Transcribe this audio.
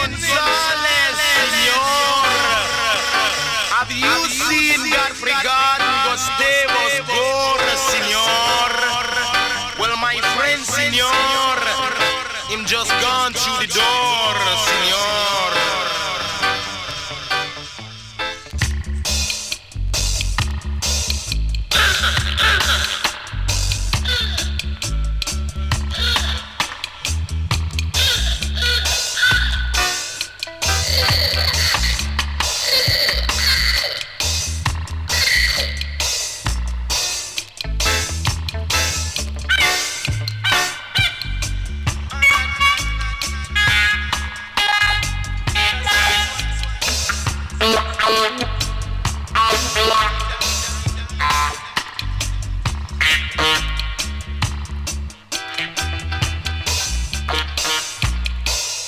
González, señor. Have you seen Godfrey God, Gostevos, Gore, señor? Well, my friend, señor, him just gone through the